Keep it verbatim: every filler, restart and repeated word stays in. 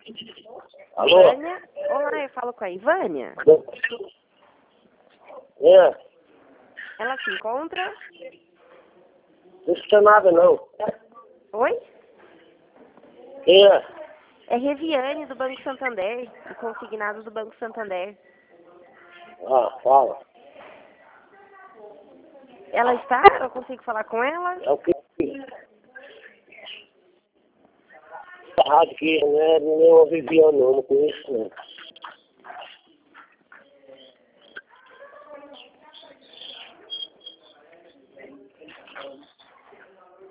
Alô? Vânia? Olá, eu falo com a Ivânia. É, Ela se encontra? não escuta nada não. Oi? Quem é? É Reviane, do Banco Santander, do consignado do Banco Santander. Ah, fala. Ela está? Eu consigo falar com ela? É o que? A rádio aqui não é nem uma Viviane não, não conheço não.